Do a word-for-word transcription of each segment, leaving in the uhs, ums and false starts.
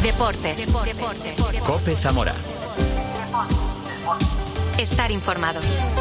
Deportes. Deportes. COPE Zamora. Estar informado.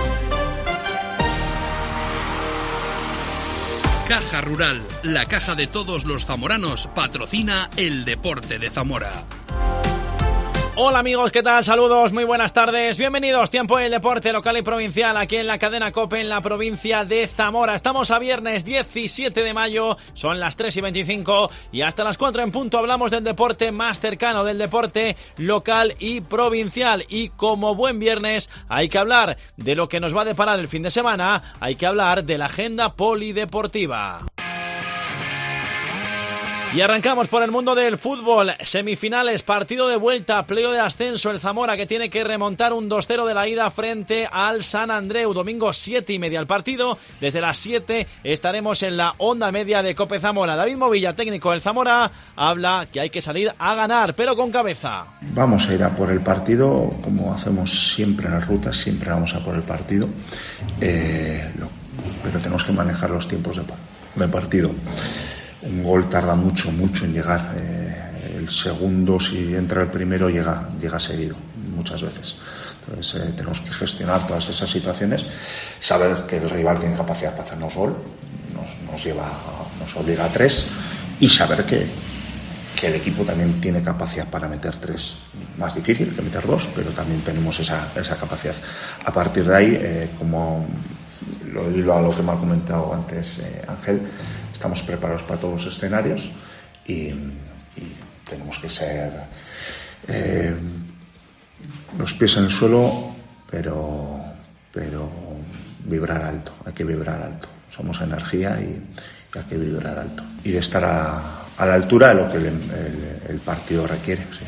Caja Rural, la caja de todos los zamoranos, patrocina el deporte de Zamora. Hola amigos, ¿qué tal? Saludos, muy buenas tardes. Bienvenidos, tiempo del deporte local y provincial aquí en la cadena COPE en la provincia de Zamora. Estamos a viernes diecisiete de mayo, son las tres y veinticinco y hasta las cuatro en punto hablamos del deporte más cercano, del deporte local y provincial. Y como buen viernes hay que hablar de lo que nos va a deparar el fin de semana, hay que hablar de la agenda polideportiva. Y arrancamos por el mundo del fútbol, semifinales, partido de vuelta, playoff de ascenso, el Zamora que tiene que remontar un dos cero de la ida frente al San Andreu, domingo siete y media el partido, desde las siete estaremos en la onda media de COPE Zamora. David Movilla, técnico del Zamora, habla que hay que salir a ganar, pero con cabeza. Vamos a ir a por el partido, como hacemos siempre en las rutas, siempre vamos a por el partido, eh, lo, pero tenemos que manejar los tiempos de, de partido. Un gol tarda mucho, mucho en llegar. Eh, el segundo, si entra el primero, llega, llega seguido, muchas veces. Entonces eh, tenemos que gestionar todas esas situaciones, saber que el rival tiene capacidad para hacernos gol, nos, nos lleva, nos obliga a tres, y saber que, que el equipo también tiene capacidad para meter tres. Más difícil que meter dos, pero también tenemos esa, esa capacidad. A partir de ahí, eh, como lo hilo a lo que me ha comentado antes eh, Ángel, estamos preparados para todos los escenarios y, y tenemos que ser eh, los pies en el suelo, pero, pero vibrar alto, hay que vibrar alto. Somos energía y, y hay que vibrar alto. Y de estar a, a la altura de lo que el, el, el partido requiere. Sí.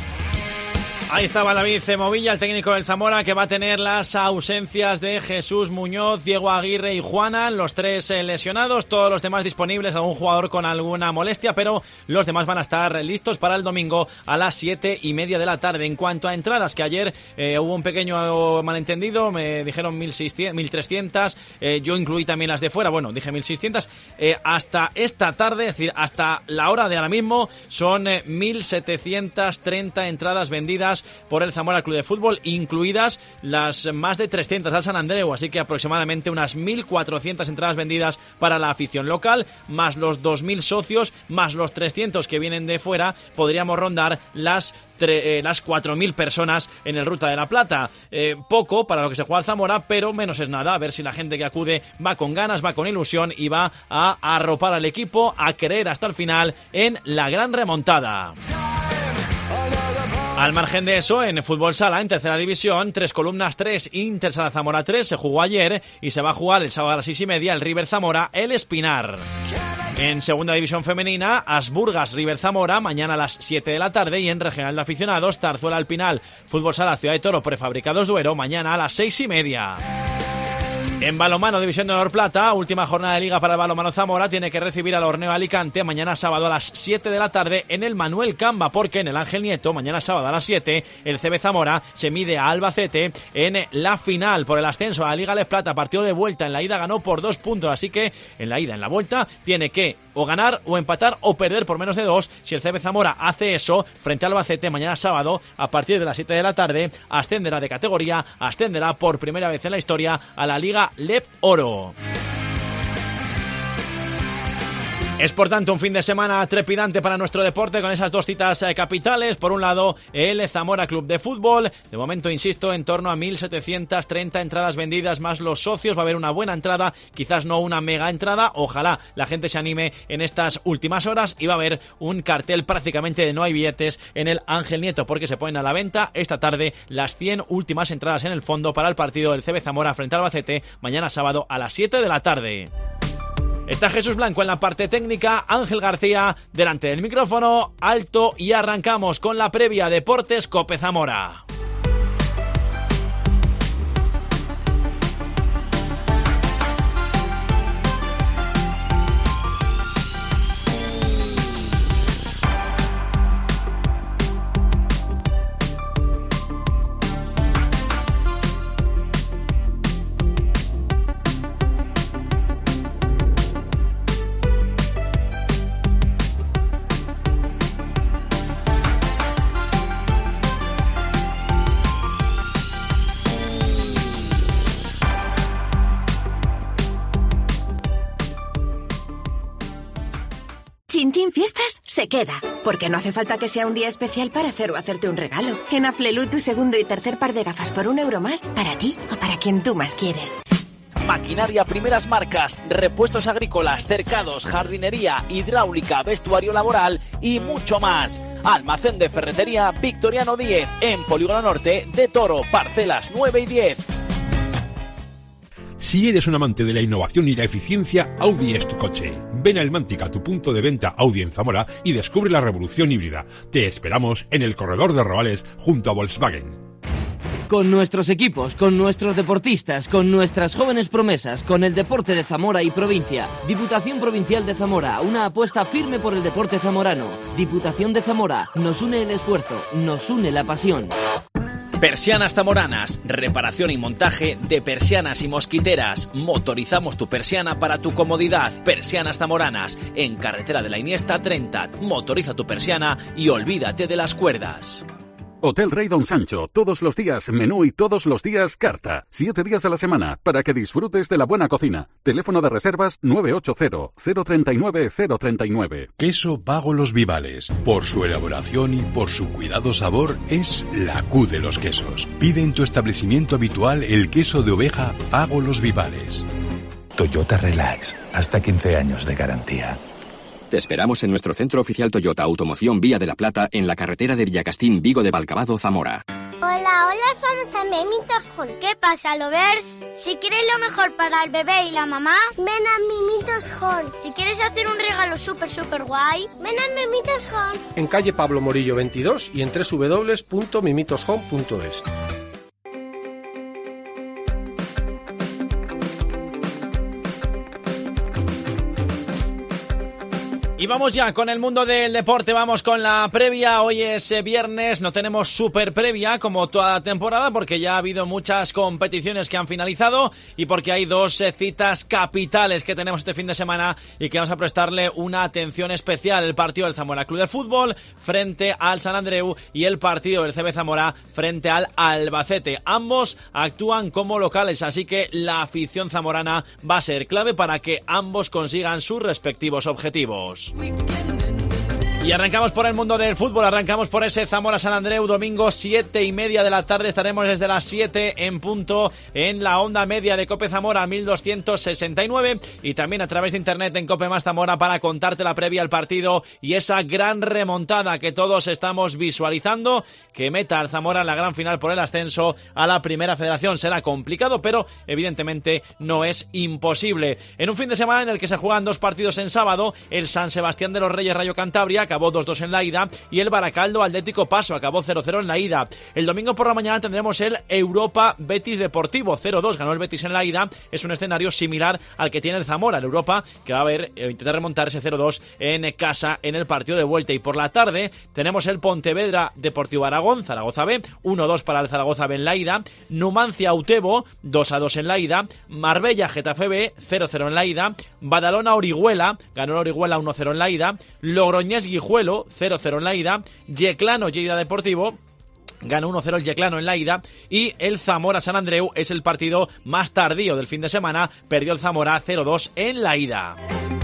Ahí estaba David Movilla, el técnico del Zamora, que va a tener las ausencias de Jesús Muñoz, Diego Aguirre y Juanan, los tres lesionados, todos los demás disponibles, algún jugador con alguna molestia, pero los demás van a estar listos para el domingo a las siete y media de la tarde. En cuanto a entradas, que ayer eh, hubo un pequeño malentendido, me dijeron mil seiscientas, mil trescientas, eh, yo incluí también las de fuera, bueno, dije mil seiscientas, eh, hasta esta tarde, es decir, hasta la hora de ahora mismo, son eh, mil setecientas treinta entradas vendidas por el Zamora Club de Fútbol, incluidas las más de trescientas al San Andreu, así que aproximadamente unas mil cuatrocientas entradas vendidas para la afición local, más los dos mil socios, más los trescientos que vienen de fuera, podríamos rondar las, tre- eh, las cuatro mil personas en el Ruta de la Plata. Eh, poco para lo que se juega al Zamora, pero menos es nada, a ver si la gente que acude va con ganas, va con ilusión y va a arropar al equipo, a creer hasta el final en la gran remontada. Al margen de eso, en Fútbol Sala, en tercera división, tres columnas, tres, Inter Sala Zamora tres, se jugó ayer y se va a jugar el sábado a las seis y media el River Zamora, el Espinar. En segunda división femenina, Asburgas River Zamora, mañana a las siete de la tarde, y en regional de aficionados, Zarzuela Alpinal, Fútbol Sala Ciudad de Toro, Prefabricados Duero, mañana a las seis y media. En balonmano, División de Honor Plata, última jornada de liga para el balonmano Zamora, tiene que recibir al Horneo Alicante mañana sábado a las siete de la tarde en el Manuel Camba, porque en el Ángel Nieto, mañana sábado a las siete, el C B Zamora se mide a Albacete en la final por el ascenso a la Liga Les Plata, partido de vuelta. En la ida ganó por dos puntos, así que en la ida, en la vuelta, tiene que o ganar o empatar o perder por menos de dos. Si el C B Zamora hace eso frente al Albacete mañana sábado a partir de las siete de la tarde, ascenderá de categoría, ascenderá por primera vez en la historia a la Liga L E P Oro. Es por tanto un fin de semana trepidante para nuestro deporte, con esas dos citas eh, capitales. Por un lado, el Zamora Club de Fútbol, de momento insisto, en torno a mil setecientas treinta entradas vendidas más los socios. Va a haber una buena entrada, quizás no una mega entrada, ojalá la gente se anime en estas últimas horas, y va a haber un cartel prácticamente de no hay billetes en el Ángel Nieto, porque se ponen a la venta esta tarde las cien últimas entradas en el fondo para el partido del C B Zamora frente al Albacete mañana sábado a las siete de la tarde. Está Jesús Blanco en la parte técnica, Ángel García delante del micrófono, alto, y arrancamos con la previa Deportes COPE Zamora. Chin Chin Fiestas se queda, porque no hace falta que sea un día especial para hacer o hacerte un regalo. En Aflelu, tu segundo y tercer par de gafas por un euro más, para ti o para quien tú más quieres. Maquinaria primeras marcas, repuestos agrícolas, cercados, jardinería, hidráulica, vestuario laboral y mucho más. Almacén de ferretería Victoriano diez, en Polígono Norte de Toro, parcelas nueve y diez. Si eres un amante de la innovación y la eficiencia, Audi es tu coche. Ven a Elmántica, tu punto de venta Audi en Zamora, y descubre la revolución híbrida. Te esperamos en el corredor de Roales junto a Volkswagen. Con nuestros equipos, con nuestros deportistas, con nuestras jóvenes promesas, con el deporte de Zamora y provincia. Diputación Provincial de Zamora, una apuesta firme por el deporte zamorano. Diputación de Zamora, nos une el esfuerzo, nos une la pasión. Persianas Zamoranas, reparación y montaje de persianas y mosquiteras. Motorizamos tu persiana para tu comodidad. Persianas Zamoranas, en Carretera de la Iniesta treinta. Motoriza tu persiana y olvídate de las cuerdas. Hotel Rey Don Sancho, todos los días menú y todos los días carta. Siete días a la semana para que disfrutes de la buena cocina. Teléfono de reservas nueve ocho cero, cero tres nueve, cero tres nueve. Queso Pago Los Vivales. Por su elaboración y por su cuidado sabor es la Q de los quesos. Pide en tu establecimiento habitual el queso de oveja Pago Los Vivales. Toyota Relax, hasta quince años de garantía. Te esperamos en nuestro centro oficial Toyota Automoción Vía de la Plata, en la carretera de Villacastín, Vigo de Valcabado, Zamora. Hola, hola, somos a Mimitos Home. ¿Qué pasa, lovers? Si quieres lo mejor para el bebé y la mamá, ven a Mimitos Home. Si quieres hacer un regalo súper, súper guay, ven a Mimitos Home. En calle Pablo Morillo veintidós y en doble u doble u doble u punto mimitos home punto es. Y vamos ya con el mundo del deporte, vamos con la previa. Hoy es viernes, no tenemos super previa como toda la temporada porque ya ha habido muchas competiciones que han finalizado y porque hay dos citas capitales que tenemos este fin de semana y que vamos a prestarle una atención especial. El partido del Zamora Club de Fútbol frente al Sant Andreu y el partido del C B Zamora frente al Albacete. Ambos actúan como locales, así que la afición zamorana va a ser clave para que ambos consigan sus respectivos objetivos. Y arrancamos por el mundo del fútbol, arrancamos por ese Zamora-Sant Andreu, domingo siete y media de la tarde, estaremos desde las siete en punto en la onda media de Cope Zamora mil doscientos sesenta y nueve y también a través de internet en Cope Más Zamora para contarte la previa al partido y esa gran remontada que todos estamos visualizando que meta al Zamora en la gran final por el ascenso a la Primera Federación. Será complicado, pero evidentemente no es imposible. En un fin de semana en el que se juegan dos partidos en sábado, el San Sebastián de los Reyes Rayo Cantabria acabó dos dos en la ida y el Baracaldo Atlético Paso acabó cero cero en la ida. El domingo por la mañana tendremos el Europa Betis Deportivo, cero dos ganó el Betis en la ida. Es un escenario similar al que tiene el Zamora, el Europa, que va a ver eh, intentar remontar ese cero dos en casa en el partido de vuelta. Y por la tarde tenemos el Pontevedra Deportivo Aragón, Zaragoza B, uno dos para el Zaragoza B en la ida. Numancia Utebo, dos a dos en la ida. Marbella Getafe B, cero cero en la ida. Badalona Orihuela, ganó el Orihuela uno cero en la ida. Logroñés Guijuelo, cero cero en la ida. Yeclano Lleida Deportivo, ganó uno cero el Yeclano en la ida. Y el Zamora-Sant Andreu es el partido más tardío del fin de semana, perdió el Zamora cero dos en la ida.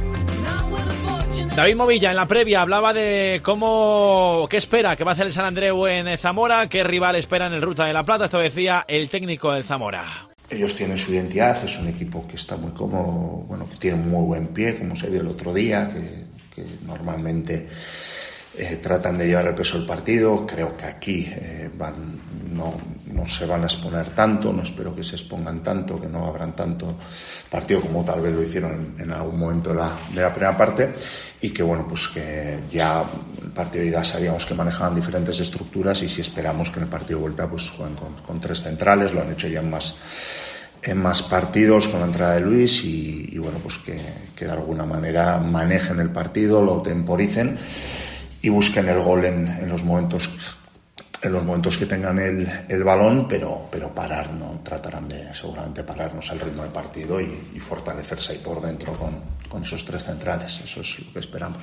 David Movilla en la previa hablaba de cómo, qué espera que va a hacer el Sant Andreu en Zamora, qué rival espera en el Ruta de la Plata. Esto decía el técnico del Zamora. Ellos tienen su identidad, es un equipo que está muy cómodo, bueno, que tiene muy buen pie, como se vio el otro día, que, que normalmente eh, tratan de llevar el peso del partido. Creo que aquí eh, van, no, no se van a exponer tanto, no espero que se expongan tanto, que no abran tanto partido como tal vez lo hicieron en, en algún momento de la, de la primera parte, y que bueno, pues que ya el partido de ida sabíamos que manejaban diferentes estructuras y si esperamos que en el partido de vuelta pues jueguen con, con tres centrales, lo han hecho ya en más en más partidos con la entrada de Luis y, y bueno, pues que, que de alguna manera manejen el partido, lo temporicen y busquen el gol en, en los momentos en los momentos que tengan el, el balón, pero, pero parar, ¿no? Tratarán de seguramente pararnos el ritmo de partido y, y fortalecerse ahí por dentro con, con esos tres centrales. Eso es lo que esperamos.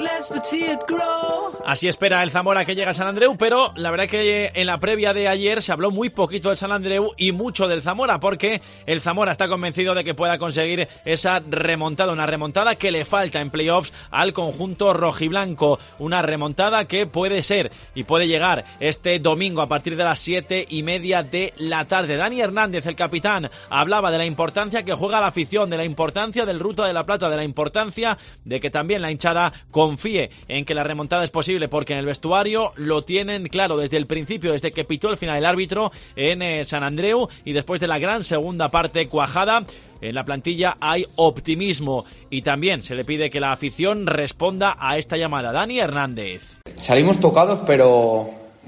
Así espera el Zamora que llega a San Andreu, pero la verdad que en la previa de ayer se habló muy poquito del San Andreu y mucho del Zamora, porque el Zamora está convencido de que pueda conseguir esa remontada, una remontada que le falta en playoffs al conjunto rojiblanco, una remontada que puede ser y puede llegar este domingo a partir de las siete y media de la tarde. Dani Hernández, el capitán, hablaba de la importancia que juega la afición, de la importancia del Ruta de la Plata, de la importancia de que también la hinchada confíe en que la remontada es posible, porque en el vestuario lo tienen claro desde el principio, desde que pitó el final el árbitro en eh, San Andreu, y después de la gran segunda parte cuajada, en la plantilla hay optimismo y también se le pide que la afición responda a esta llamada. Dani Hernández. Salimos tocados, pero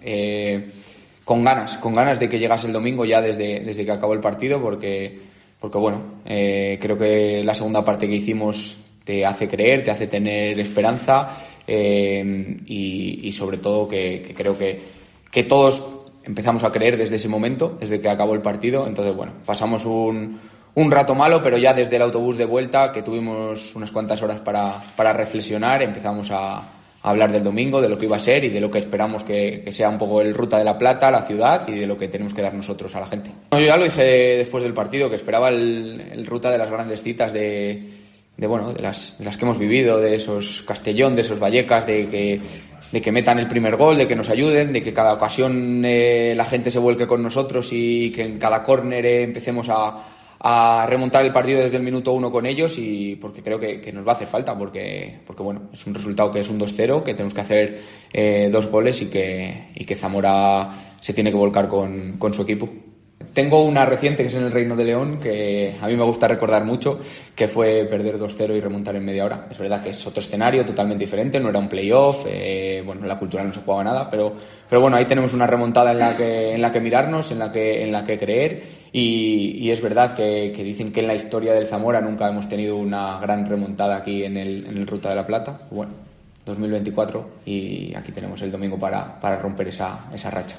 eh, con ganas, con ganas de que llegase el domingo ya desde, desde que acabó el partido, porque, porque bueno, eh, creo que la segunda parte que hicimos te hace creer, te hace tener esperanza, eh, y, y sobre todo que, que creo que, que todos empezamos a creer desde ese momento, desde que acabó el partido. Entonces, bueno, pasamos un, un rato malo, pero ya desde el autobús de vuelta, que tuvimos unas cuantas horas para, para reflexionar, empezamos a, a hablar del domingo, de lo que iba a ser y de lo que esperamos que, que sea un poco el Ruta de la Plata, la ciudad, y de lo que tenemos que dar nosotros a la gente. Yo ya lo dije después del partido, que esperaba el, el Ruta de las grandes citas, de... de bueno, de las, de las que hemos vivido, de esos Castellón, de esos Vallecas, de que, de que metan el primer gol, de que nos ayuden, de que cada ocasión eh, la gente se vuelque con nosotros y que en cada córner eh, empecemos a, a remontar el partido desde el minuto uno con ellos, y porque creo que, que nos va a hacer falta, porque, porque bueno, es un resultado que es un dos cero, que tenemos que hacer eh, dos goles y que, y que Zamora se tiene que volcar con, con su equipo. Tengo una reciente que es en el Reino de León, que a mí me gusta recordar mucho, que fue perder dos cero y remontar en media hora. Es verdad que es otro escenario totalmente diferente, no era un playoff, eh, bueno, en la cultural no se jugaba nada, pero, pero bueno, ahí tenemos una remontada en la que, en la que mirarnos, en la que, en la que creer, y, y es verdad que, que dicen que en la historia del Zamora nunca hemos tenido una gran remontada aquí en el, en el Ruta de la Plata. Bueno, dos mil veinticuatro, y aquí tenemos el domingo para, para romper esa, esa racha.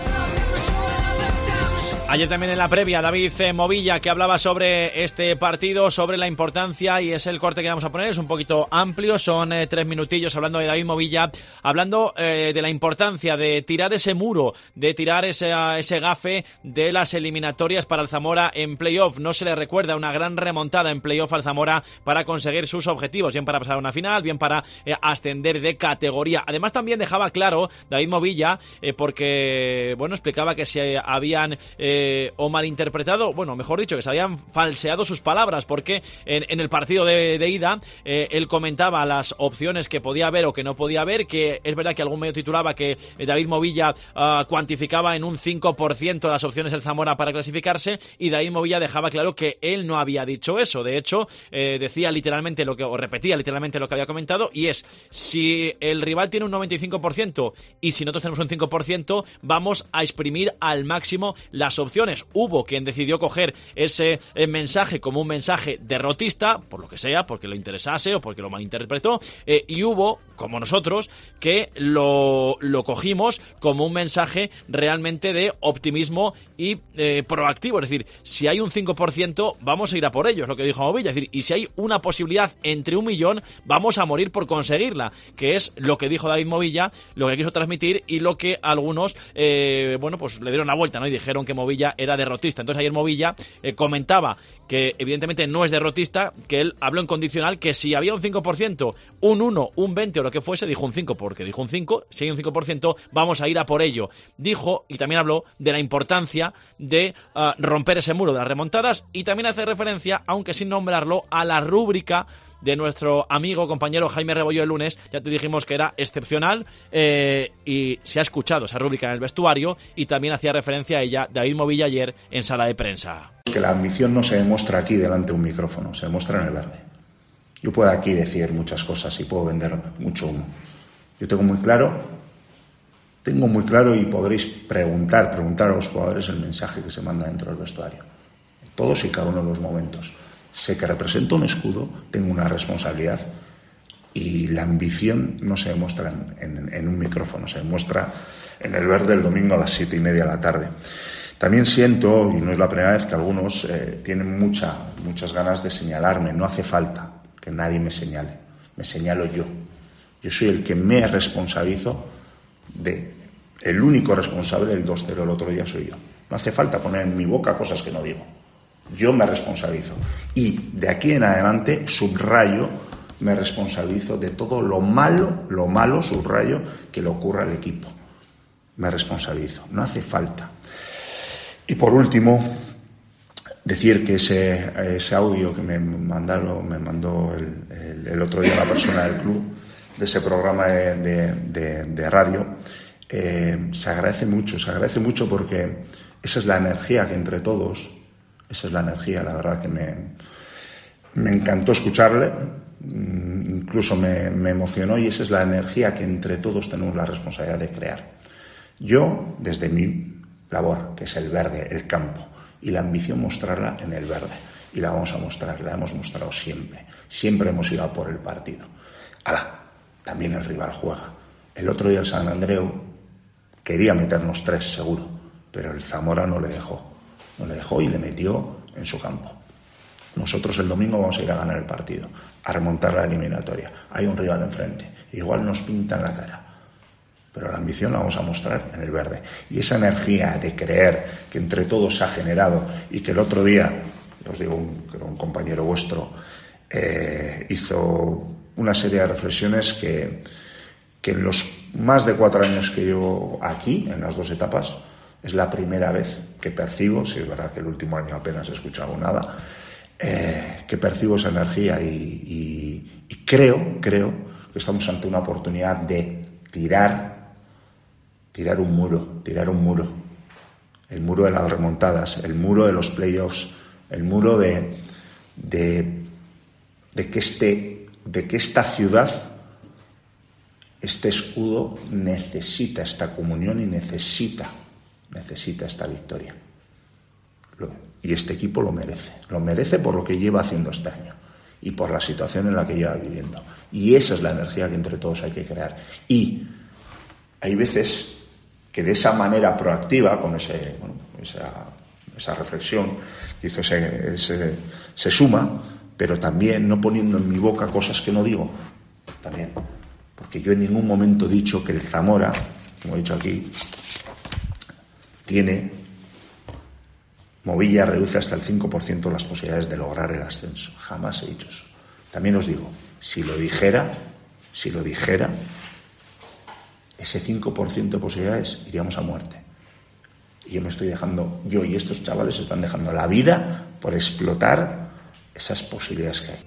Ayer también en la previa, David Movilla, que hablaba sobre este partido, sobre la importancia, y es el corte que vamos a poner, es un poquito amplio, son eh, tres minutillos hablando de David Movilla, hablando eh, de la importancia de tirar ese muro, de tirar ese, ese gafe de las eliminatorias para el Zamora en playoff. No se le recuerda una gran remontada en playoff al Zamora para conseguir sus objetivos, bien para pasar a una final, bien para eh, ascender de categoría. Además también dejaba claro David Movilla, eh, porque bueno, explicaba que se habían eh, o malinterpretado, bueno, mejor dicho, que se habían falseado sus palabras, porque en, en el partido de, de ida eh, él comentaba las opciones que podía haber o que no podía haber, que es verdad que algún medio titulaba que eh, David Movilla uh, cuantificaba en un cinco por ciento las opciones del Zamora para clasificarse, y David Movilla dejaba claro que él no había dicho eso. De hecho, eh, decía literalmente lo que, o repetía literalmente lo que había comentado, y es: si el rival tiene un noventa y cinco por ciento y si nosotros tenemos un cinco por ciento, vamos a exprimir al máximo las opciones. Hubo quien decidió coger ese eh, mensaje como un mensaje derrotista, por lo que sea, porque lo interesase o porque lo malinterpretó, eh, y hubo, como nosotros, que lo, lo cogimos como un mensaje realmente de optimismo y eh, proactivo. Es decir, si hay un cinco por ciento, vamos a ir a por ello, es lo que dijo Movilla. Es decir, y si hay una posibilidad entre un millón, vamos a morir por conseguirla, que es lo que dijo David Movilla, lo que quiso transmitir, y lo que algunos, eh, bueno, pues le dieron la vuelta, ¿no? Y dijeron que Movilla era derrotista. Entonces ayer Movilla eh, comentaba que evidentemente no es derrotista, que él habló en condicional, que si había un cinco por ciento, un uno, un veinte o lo que fuese, dijo un cinco, porque dijo un cinco, si hay un cinco por ciento, vamos a ir a por ello. Dijo, y también habló de la importancia de uh, romper ese muro de las remontadas, y también hace referencia, aunque sin nombrarlo, a la rúbrica de nuestro amigo, compañero Jaime Rebollo el lunes. Ya te dijimos que era excepcional, eh, y se ha escuchado esa rúbrica en el vestuario, y también hacía referencia a ella David Movilla ayer en sala de prensa. Que la ambición no se demuestra aquí delante de un micrófono, se demuestra en el verde. Yo puedo aquí decir muchas cosas y puedo vender mucho humo. Yo tengo muy claro, tengo muy claro y podréis preguntar, preguntar a los jugadores el mensaje que se manda dentro del vestuario. Todos y cada uno de los momentos. Sé que represento un escudo, tengo una responsabilidad Y la ambición no se demuestra en, en, en un micrófono, se demuestra en el verde el domingo a las siete y media de la tarde. También siento, y no es la primera vez, que algunos eh, tienen mucha, muchas ganas de señalarme. No hace falta que nadie me señale, me señalo yo. Yo soy el que me responsabilizo de, el único responsable del dos cero el otro día soy yo. No hace falta poner en mi boca cosas que no digo. Yo me responsabilizo. Y de aquí en adelante subrayo, me responsabilizo de todo lo malo, lo malo, subrayo, que le ocurra al equipo. Me responsabilizo. No hace falta. Y por último, decir que ese, ese audio que me mandaron, me mandó el, el, el otro día la persona del club, de ese programa de, de, de, de radio, eh, se agradece mucho, se agradece mucho porque esa es la energía que entre todos, esa es la energía, la verdad que me, me encantó escucharle, incluso me, me emocionó, y esa es la energía que entre todos tenemos la responsabilidad de crear. Yo, desde mi labor, que es el verde, el campo, y la ambición mostrarla en el verde, y la vamos a mostrar, la hemos mostrado siempre, siempre hemos ido a por el partido. ¡Hala! También el rival juega. El otro día el San Andreu quería meternos tres seguro, pero el Zamora no le dejó, no le dejó y le metió en su campo. Nosotros el domingo vamos a ir a ganar el partido, a remontar la eliminatoria. Hay un rival enfrente, igual nos pintan la cara, pero la ambición la vamos a mostrar en el verde. Y esa energía de creer que entre todos se ha generado, y que el otro día, os digo, un, un compañero vuestro eh, hizo una serie de reflexiones que, que en los más de cuatro años que llevo aquí, en las dos etapas, es la primera vez que percibo, si es verdad que el último año apenas he escuchado nada, eh, que percibo esa energía y, y, y creo, creo que estamos ante una oportunidad de tirar, tirar un muro, tirar un muro, el muro de las remontadas, el muro de los playoffs, el muro de, de, de que este, de que esta ciudad, este escudo necesita esta comunión y necesita, necesita esta victoria. Y este equipo lo merece, lo merece por lo que lleva haciendo este año y por la situación en la que lleva viviendo. Y esa es la energía que entre todos hay que crear. Y hay veces que de esa manera proactiva, con ese, bueno, esa, esa reflexión que hizo ese, ese, se suma, pero también no poniendo en mi boca cosas que no digo, también. Porque yo en ningún momento he dicho que el Zamora, como he dicho aquí, tiene... Movilla reduce hasta el cinco por ciento las posibilidades de lograr el ascenso. Jamás he dicho eso. También os digo, si lo dijera, si lo dijera, ese cinco por ciento de posibilidades iríamos a muerte. Y yo me estoy dejando, yo y estos chavales están dejando la vida por explotar esas posibilidades que hay.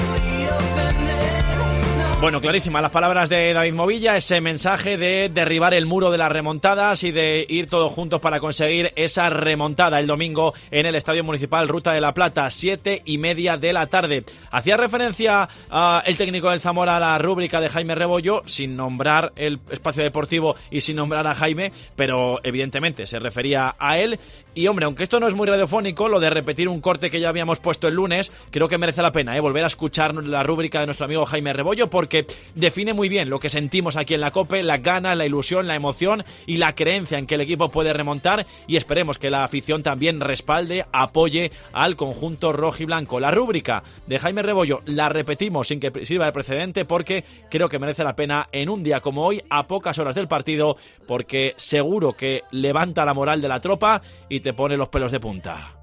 Bueno, clarísimas las palabras de David Movilla, ese mensaje de derribar el muro de las remontadas y de ir todos juntos para conseguir esa remontada el domingo en el Estadio Municipal Ruta de la Plata, siete y media de la tarde. Hacía referencia uh, el técnico del Zamora a la rúbrica de Jaime Rebollo, sin nombrar el espacio deportivo y sin nombrar a Jaime, pero evidentemente se refería a él. Y hombre, aunque esto no es muy radiofónico, lo de repetir un corte que ya habíamos puesto el lunes, creo que merece la pena, ¿eh? volver a escuchar la rúbrica de nuestro amigo Jaime Rebollo, porque que define muy bien lo que sentimos aquí en la COPE, las ganas, la ilusión, la emoción y la creencia en que el equipo puede remontar, y esperemos que la afición también respalde, apoye al conjunto rojiblanco. La rúbrica de Jaime Rebollo la repetimos sin que sirva de precedente, porque creo que merece la pena en un día como hoy, a pocas horas del partido, porque seguro que levanta la moral de la tropa y te pone los pelos de punta.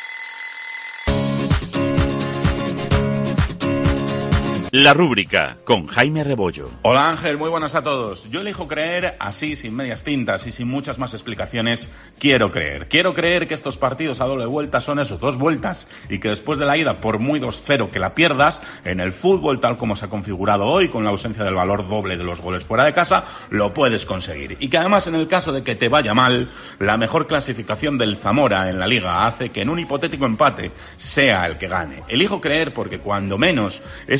La rúbrica con Jaime Rebollo. Hola Ángel, muy buenas a todos. Yo elijo creer así, sin medias tintas y sin muchas más explicaciones. Quiero creer. Quiero creer que estos partidos a doble vuelta son eso, dos vueltas, y que después de la ida, por muy dos cero que la pierdas, en el fútbol tal como se ha configurado hoy, con la ausencia del valor doble de los goles fuera de casa, lo puedes conseguir. Y que además, en el caso de que te vaya mal, la mejor clasificación del Zamora en la Liga hace que en un hipotético empate sea el que gane. Elijo creer porque cuando menos es una circunstancia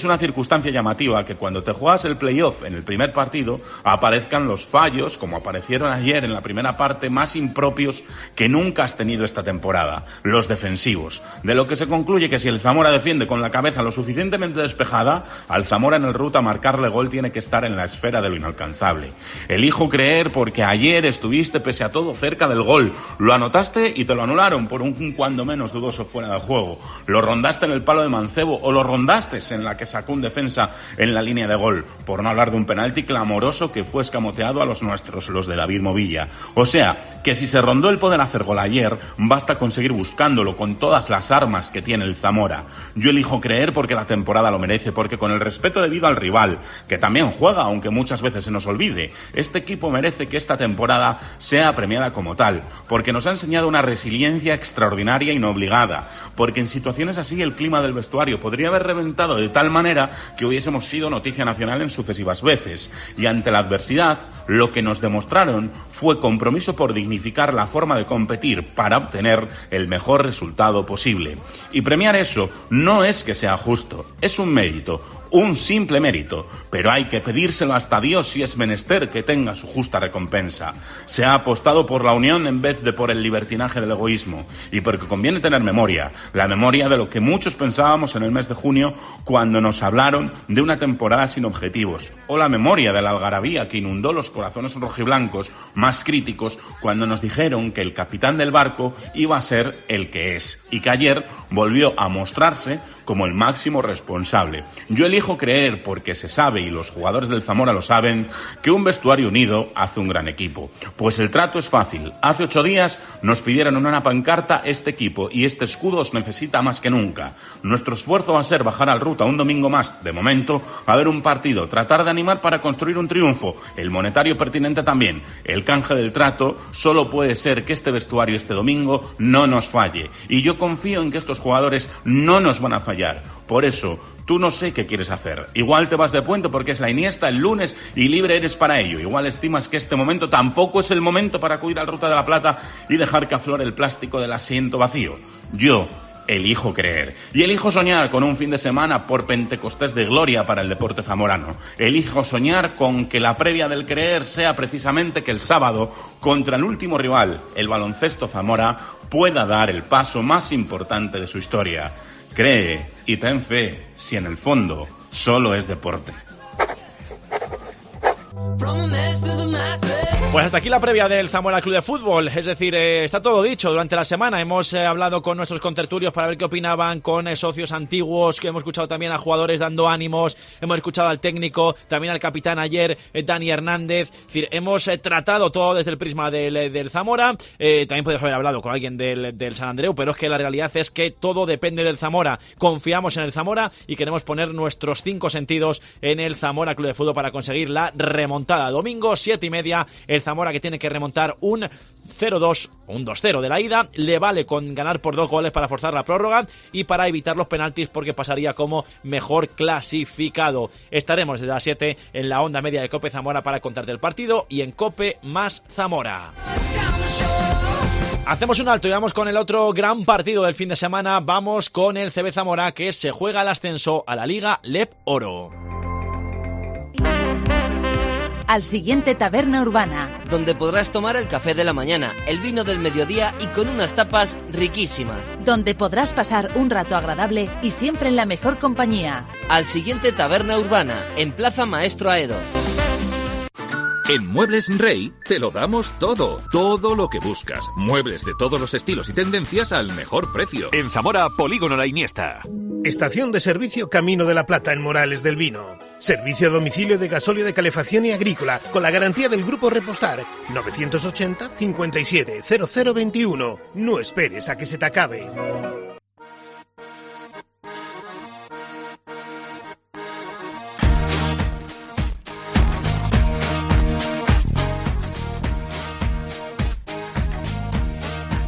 circunstancia llamativa que cuando te juegas el playoff en el primer partido aparezcan los fallos, como aparecieron ayer en la primera parte, más impropios que nunca has tenido esta temporada, los defensivos. De lo que se concluye que si el Zamora defiende con la cabeza lo suficientemente despejada, al Zamora en el ruta a marcarle gol tiene que estar en la esfera de lo inalcanzable. Elijo creer porque ayer estuviste pese a todo cerca del gol, lo anotaste y te lo anularon por un cuando menos dudoso fuera de juego, lo rondaste en el palo de Mancebo o lo rondaste en la que sacó un defensa en la línea de gol, por no hablar de un penalti clamoroso que fue escamoteado a los nuestros, los de David Movilla. O sea, que si se rondó el poder hacer gol ayer, basta con seguir buscándolo con todas las armas que tiene el Zamora. Yo elijo creer porque la temporada lo merece, porque con el respeto debido al rival, que también juega, aunque muchas veces se nos olvide, este equipo merece que esta temporada sea premiada como tal, porque nos ha enseñado una resiliencia extraordinaria y no obligada, porque en situaciones así el clima del vestuario podría haber reventado de tal manera que hubiésemos sido noticia nacional en sucesivas veces, y ante la adversidad lo que nos demostraron fue compromiso por dignificar la forma de competir para obtener el mejor resultado posible. Y premiar eso no es que sea justo, es un mérito, un simple mérito, pero hay que pedírselo hasta Dios si es menester que tenga su justa recompensa. Se ha apostado por la unión en vez de por el libertinaje del egoísmo, y porque conviene tener memoria, la memoria de lo que muchos pensábamos en el mes de junio cuando nos hablaron de una temporada sin objetivos, o la memoria de la algarabía que inundó los corazones rojiblancos más críticos cuando nos dijeron que el capitán del barco iba a ser el que es, y que ayer volvió a mostrarse como el máximo responsable. Yo elijo creer, porque se sabe, y los jugadores del Zamora lo saben, que un vestuario unido hace un gran equipo. Pues el trato es fácil. Hace ocho días nos pidieron en una pancarta: este equipo y este escudo os necesita más que nunca. Nuestro esfuerzo va a ser bajar al Ruta un domingo más, de momento, a ver un partido, tratar de animar para construir un triunfo, el monetario pertinente también. El canje del trato solo puede ser que este vestuario este domingo no nos falle. Y yo confío en que estos jugadores no nos van a fallar. Por eso, tú no sé qué quieres hacer. Igual te vas de puente porque es la Iniesta el lunes y libre eres para ello. Igual estimas que este momento tampoco es el momento para acudir al Ruta de la Plata y dejar que aflore el plástico del asiento vacío. Yo elijo creer. Y elijo soñar con un fin de semana por Pentecostés de gloria para el deporte zamorano. Elijo soñar con que la previa del creer sea precisamente que el sábado, contra el último rival, el Baloncesto Zamora, pueda dar el paso más importante de su historia. Cree y ten fe, si en el fondo solo es deporte. Pues hasta aquí la previa del Zamora Club de Fútbol, es decir, eh, está todo dicho. Durante la semana hemos eh, hablado con nuestros contertulios para ver qué opinaban, con eh, socios antiguos, que hemos escuchado también a jugadores dando ánimos, hemos escuchado al técnico, también al capitán ayer, eh, Dani Hernández. Es decir, hemos eh, tratado todo desde el prisma del, del Zamora. Eh, también podemos haber hablado con alguien del, del San Andreu, pero es que la realidad es que todo depende del Zamora. Confiamos en el Zamora y queremos poner nuestros cinco sentidos en el Zamora Club de Fútbol para conseguir la remontada. Domingo, siete y media, el Zamora, que tiene que remontar un cero dos, un dos cero de la ida, le vale con ganar por dos goles para forzar la prórroga y para evitar los penaltis, porque pasaría como mejor clasificado. Estaremos desde las siete en la onda media de COPE Zamora para contarte el partido y en COPE más Zamora. Hacemos un alto y vamos con el otro gran partido del fin de semana. Vamos con el C B Zamora, que se juega el ascenso a la Liga Lep Oro. Al siguiente Taberna Urbana, donde podrás tomar el café de la mañana, el vino del mediodía y con unas tapas riquísimas. Donde podrás pasar un rato agradable y siempre en la mejor compañía. Al siguiente Taberna Urbana, en Plaza Maestro Aedo. En Muebles Rey te lo damos todo, todo lo que buscas. Muebles de todos los estilos y tendencias al mejor precio. En Zamora, Polígono La Iniesta. Estación de servicio Camino de la Plata en Morales del Vino. Servicio a domicilio de gasóleo de calefacción y agrícola con la garantía del Grupo Repostar. novecientos ochenta, cincuenta y siete, cero cero veintiuno. No esperes a que se te acabe.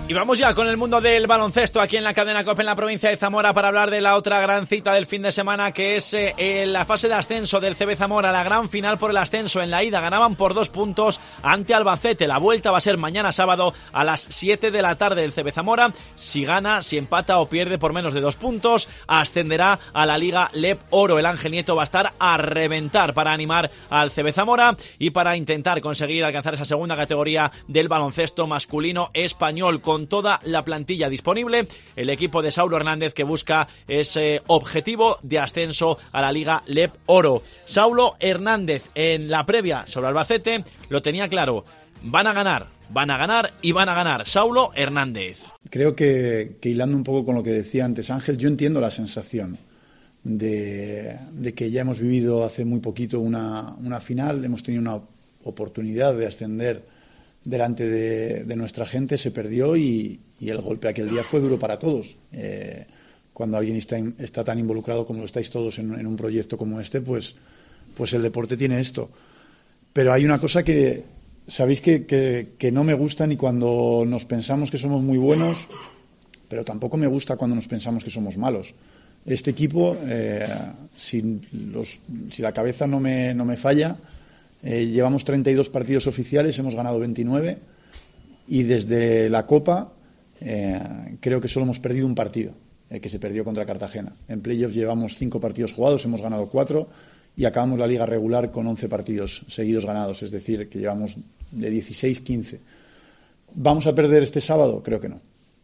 Y vamos ya con el mundo del baloncesto aquí en la cadena COPE en la provincia de Zamora para hablar de la otra gran cita del fin de semana, que es eh, la fase de ascenso del C B Zamora, la gran final por el ascenso. En la ida ganaban por dos puntos ante Albacete. La vuelta va a ser mañana sábado a las siete de la tarde del C B Zamora. Si gana, si empata o pierde por menos de dos puntos, ascenderá a la Liga L E P Oro. El Ángel Nieto va a estar a reventar para animar al C B Zamora y para intentar conseguir alcanzar esa segunda categoría del baloncesto masculino español. Con Con toda la plantilla disponible, el equipo de Saulo Hernández que busca ese objetivo de ascenso a la Liga L E P Oro. Saulo Hernández en la previa sobre Albacete lo tenía claro, van a ganar, van a ganar y van a ganar. Saulo Hernández. Creo que, que hilando un poco con lo que decía antes Ángel, yo entiendo la sensación de, de que ya hemos vivido hace muy poquito una, una final, hemos tenido una oportunidad de ascender delante de, de nuestra gente, se perdió y, y el golpe aquel día fue duro para todos. Eh, cuando alguien está, está tan involucrado como lo estáis todos en, en un proyecto como este, pues, pues el deporte tiene esto. Pero hay una cosa que sabéis que, que, que no me gusta ni cuando nos pensamos que somos muy buenos, pero tampoco me gusta cuando nos pensamos que somos malos. Este equipo, eh, si, los, si la cabeza no me, no me falla, Eh, llevamos treinta y dos partidos oficiales, hemos ganado veintinueve y desde la Copa eh, creo que solo hemos perdido un partido, el que se perdió contra Cartagena. En playoffs llevamos cinco partidos jugados, hemos ganado cuatro y acabamos la liga regular con once partidos seguidos ganados, es decir, que llevamos de dieciséis a quince. ¿Vamos a perder este sábado? Creo que no.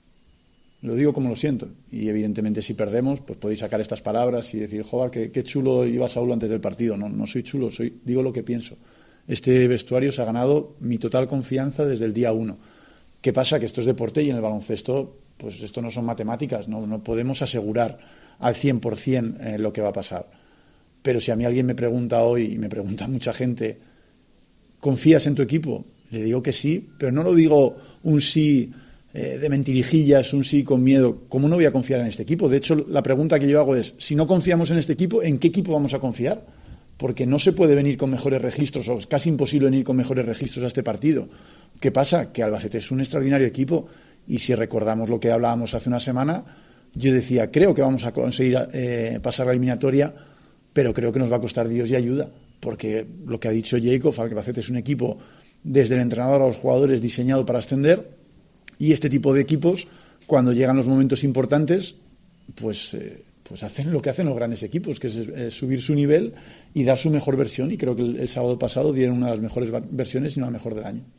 Lo digo como lo siento. Y evidentemente si perdemos, pues podéis sacar estas palabras y decir, joder, qué, qué chulo iba Saulo antes del partido. No, no soy chulo, soy, digo lo que pienso. Este vestuario se ha ganado mi total confianza desde el día uno. ¿Qué pasa? Que esto es deporte y en el baloncesto, pues esto no son matemáticas, no, no podemos asegurar al cien por ciento eh, lo que va a pasar. Pero si a mí alguien me pregunta hoy, y me pregunta mucha gente, ¿confías en tu equipo? Le digo que sí, pero no lo digo un sí Eh, de mentirijillas, un sí con miedo. ¿Cómo no voy a confiar en este equipo? De hecho, la pregunta que yo hago es, si no confiamos en este equipo, ¿en qué equipo vamos a confiar? Porque no se puede venir con mejores registros, o es casi imposible venir con mejores registros a este partido. ¿Qué pasa? Que Albacete es un extraordinario equipo y si recordamos lo que hablábamos hace una semana, yo decía, creo que vamos a conseguir eh, pasar la eliminatoria, pero creo que nos va a costar Dios y ayuda, porque lo que ha dicho Jacob, Albacete es un equipo desde el entrenador a los jugadores diseñado para ascender. Y este tipo de equipos, cuando llegan los momentos importantes, pues, eh, pues hacen lo que hacen los grandes equipos, que es eh, subir su nivel y dar su mejor versión. Y creo que el, el sábado pasado dieron una de las mejores versiones y una mejor del año.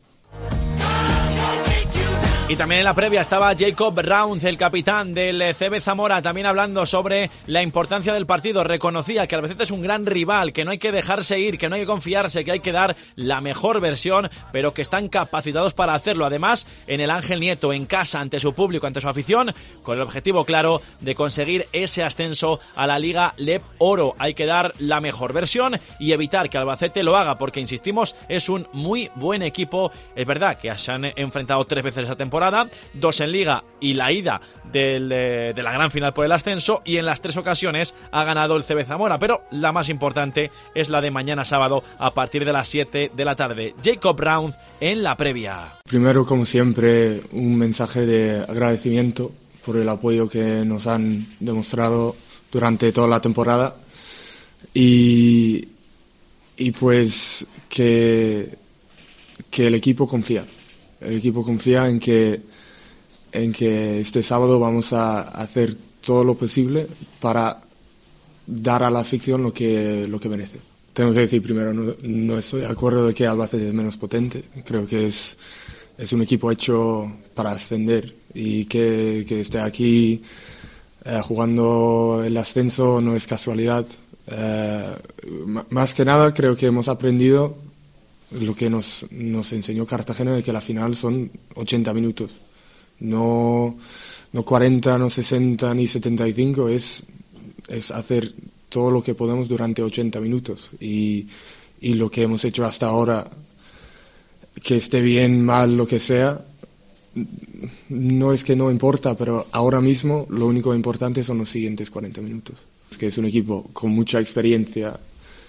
Y también en la previa estaba Jacob Round, el capitán del C B Zamora, también hablando sobre la importancia del partido. Reconocía que Albacete es un gran rival, que no hay que dejarse ir, que no hay que confiarse, que hay que dar la mejor versión, pero que están capacitados para hacerlo. Además, en el Ángel Nieto, en casa, ante su público, ante su afición, con el objetivo claro de conseguir ese ascenso a la Liga L E P Oro. Hay que dar la mejor versión y evitar que Albacete lo haga, porque, insistimos, es un muy buen equipo. Es verdad que se han enfrentado tres veces esa temporada, dos en Liga y la ida del, eh, de la gran final por el ascenso, y en las tres ocasiones ha ganado el C B Zamora, pero la más importante es la de mañana sábado a partir de las siete de la tarde. Jacob Round en la previa. Primero, como siempre, un mensaje de agradecimiento por el apoyo que nos han demostrado durante toda la temporada y, y pues que, que el equipo confía. El equipo confía en que, en que este sábado vamos a hacer todo lo posible para dar a la afición lo que, lo que merece. Tengo que decir primero, no, no estoy de acuerdo de que Albacete es menos potente. Creo que es, es un equipo hecho para ascender y que, que esté aquí eh, jugando el ascenso no es casualidad. Eh, más que nada creo que hemos aprendido lo que nos, nos enseñó Cartagena, de que la final son ochenta minutos, no, no cuarenta, no sesenta ni setenta y cinco, es, es hacer todo lo que podemos durante ochenta minutos y, y lo que hemos hecho hasta ahora, que esté bien, mal, lo que sea, no es que no importa, pero ahora mismo lo único importante son los siguientes cuarenta minutos. Es que es un equipo con mucha experiencia,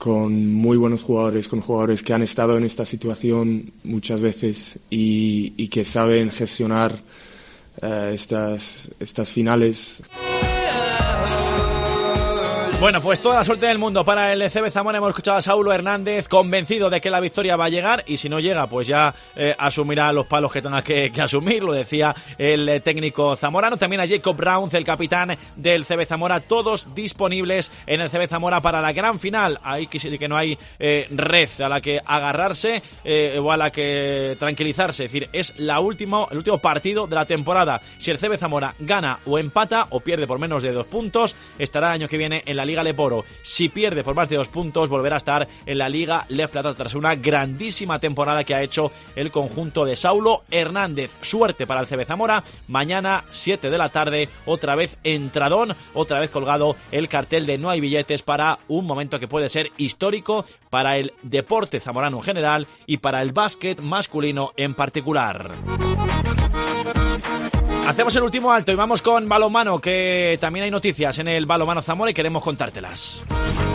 con muy buenos jugadores, con jugadores que han estado en esta situación muchas veces y, y que saben gestionar uh, estas, estas finales. Bueno, pues toda la suerte del mundo para el C B Zamora. Hemos escuchado a Saulo Hernández convencido de que la victoria va a llegar y si no llega pues ya eh, asumirá los palos que tenga que, que asumir, lo decía el eh, técnico zamorano. También a Jacob Brown, el capitán del C B Zamora, todos disponibles en el C B Zamora para la gran final. Ahí que, que no hay eh, red a la que agarrarse eh, o a la que tranquilizarse, es decir, es la último, el último partido de la temporada. Si el C B Zamora gana o empata o pierde por menos de dos puntos, estará el año que viene en la Liga Leporo. Si pierde por más de dos puntos, volverá a estar en la Liga Le Plata tras una grandísima temporada que ha hecho el conjunto de Saulo Hernández. Suerte para el C B Zamora. Mañana, siete de la tarde, otra vez entradón, otra vez colgado el cartel de no hay billetes para un momento que puede ser histórico para el deporte zamorano en general y para el básquet masculino en particular. Hacemos el último alto y vamos con balonmano, que también hay noticias en el balonmano Zamora y queremos contártelas.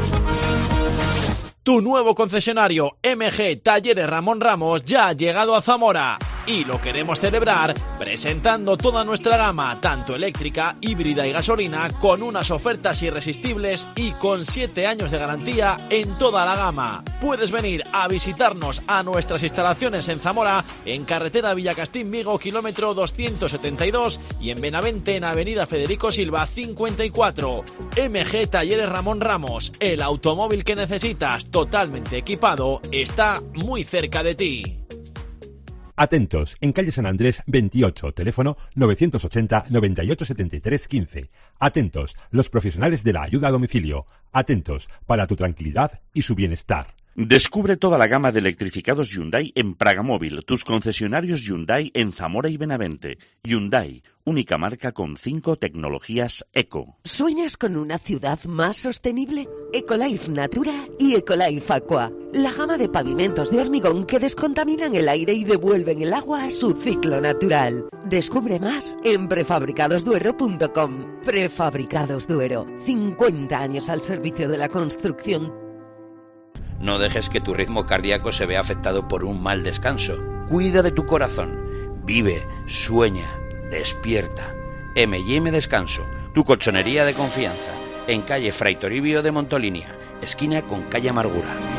Tu nuevo concesionario M G Talleres Ramón Ramos ya ha llegado a Zamora y lo queremos celebrar presentando toda nuestra gama, tanto eléctrica, híbrida y gasolina, con unas ofertas irresistibles y con siete años de garantía en toda la gama. Puedes venir a visitarnos a nuestras instalaciones en Zamora, en carretera Villacastín Vigo, kilómetro doscientos setenta y dos, y en Benavente, en avenida Federico Silva cincuenta y cuatro. M G Talleres Ramón Ramos, el automóvil que necesitas, totalmente equipado, está muy cerca de ti. Atentos, en calle San Andrés veintiocho, teléfono novecientos ochenta, noventa y ocho, setenta y tres, quince. Atentos, los profesionales de la ayuda a domicilio. Atentos, para tu tranquilidad y su bienestar. Descubre toda la gama de electrificados Hyundai en Pragamóvil, tus concesionarios Hyundai en Zamora y Benavente. Hyundai, única marca con cinco tecnologías eco. ¿Sueñas con una ciudad más sostenible? Ecolife Natura y Ecolife Aqua. La gama de pavimentos de hormigón que descontaminan el aire y devuelven el agua a su ciclo natural. Descubre más en prefabricados duero punto com. Prefabricados Duero, cincuenta años al servicio de la construcción. No dejes que tu ritmo cardíaco se vea afectado por un mal descanso. Cuida de tu corazón. Vive, sueña, despierta. eme y eme Descanso, tu colchonería de confianza. En calle Fray Toribio de Montolinia, esquina con calle Amargura.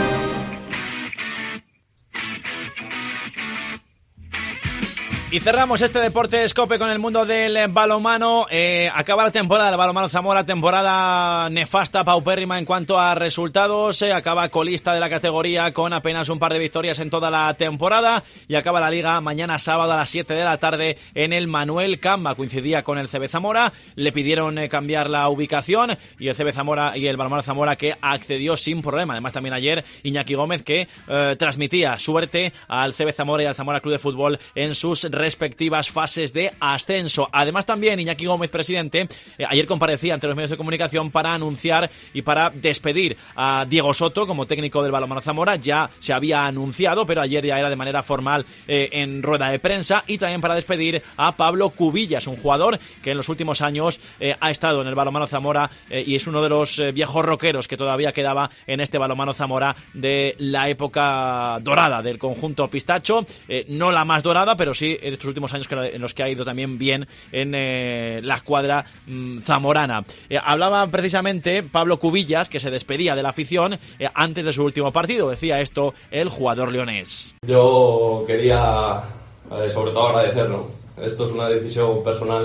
Y cerramos este Deporte Scope con el mundo del balonmano. Eh, acaba la temporada del balonmano Zamora, temporada nefasta, paupérrima en cuanto a resultados. Eh, acaba colista de la categoría con apenas un par de victorias en toda la temporada. Y acaba la liga mañana sábado a las siete de la tarde en el Manuel Camba. Coincidía con el C B Zamora. Le pidieron eh, cambiar la ubicación y el C B Zamora y el balonmano Zamora que accedió sin problema. Además también ayer Iñaki Gómez que eh, transmitía suerte al C B Zamora y al Zamora Club de Fútbol en sus respectivas fases de ascenso. Además también Iñaki Gómez, presidente, eh, ayer comparecía ante los medios de comunicación para anunciar y para despedir a Diego Soto como técnico del balonmano Zamora. Ya se había anunciado, pero ayer ya era de manera formal eh, en rueda de prensa, y también para despedir a Pablo Cubillas, un jugador que en los últimos años eh, ha estado en el balonmano Zamora eh, y es uno de los eh, viejos rockeros que todavía quedaba en este balonmano Zamora de la época dorada del conjunto pistacho, eh, no la más dorada, pero sí en estos últimos años que, en los que ha ido también bien en eh, la escuadra mmm, zamorana. Eh, hablaba precisamente Pablo Cubillas, que se despedía de la afición eh, antes de su último partido. Decía esto el jugador leonés. Yo quería, eh, sobre todo, agradecerlo. Esto es una decisión personal,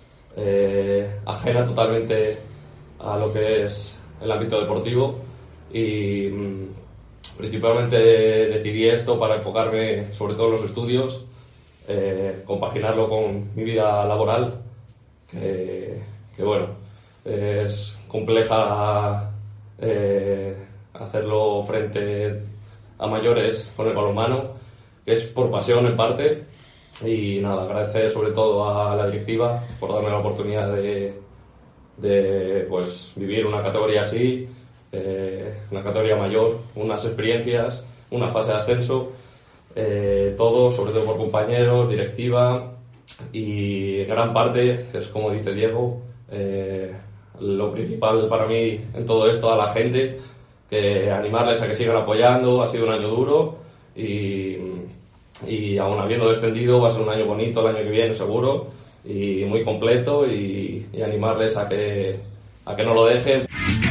eh, ajena totalmente a lo que es el ámbito deportivo, y mmm, principalmente decidí esto para enfocarme sobre todo en los estudios. Eh, compaginarlo con mi vida laboral, que, que bueno, es compleja eh, hacerlo frente a mayores con el balonmano, que es por pasión en parte, y nada, agradecer sobre todo a la directiva por darme la oportunidad de, de pues, vivir una categoría así, eh, una categoría mayor, unas experiencias, una fase de ascenso. Eh, todo, sobre todo por compañeros, directiva, y en gran parte, es como dice Diego, eh, lo principal para mí en todo esto, a la gente que animarles a que sigan apoyando. Ha sido un año duro y, y aún habiendo descendido va a ser un año bonito el año que viene seguro, y muy completo, y, y animarles a que, a que no lo dejen.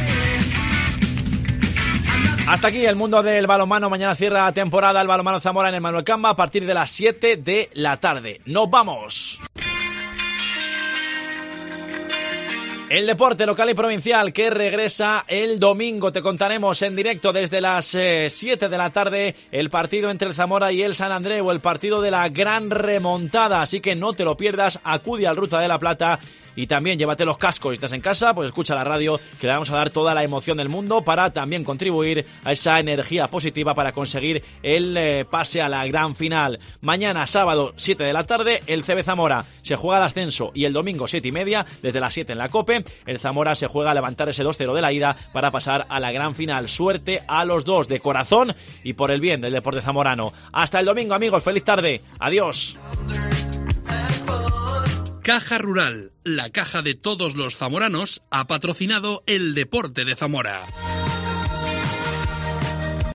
Hasta aquí el mundo del balonmano. Mañana cierra temporada el balonmano Zamora en el Manuel Camba a partir de las siete de la tarde. ¡Nos vamos! El deporte local y provincial que regresa el domingo. Te contaremos en directo desde las eh, siete de la tarde el partido entre el Zamora y el San Andreu, el partido de la gran remontada. Así que no te lo pierdas, acude al Ruta de la Plata y también llévate los cascos. Si estás en casa, pues escucha la radio, que le vamos a dar toda la emoción del mundo para también contribuir a esa energía positiva para conseguir el eh, pase a la gran final. Mañana, sábado, siete de la tarde, el C B Zamora se juega el ascenso, y el domingo, siete y media, desde las siete en la COPE, el Zamora se juega a levantar ese dos cero de la ida para pasar a la gran final. Suerte a los dos, de corazón y por el bien del deporte zamorano. Hasta el domingo, amigos. Feliz tarde. Adiós. Caja Rural, la caja de todos los zamoranos, ha patrocinado el deporte de Zamora.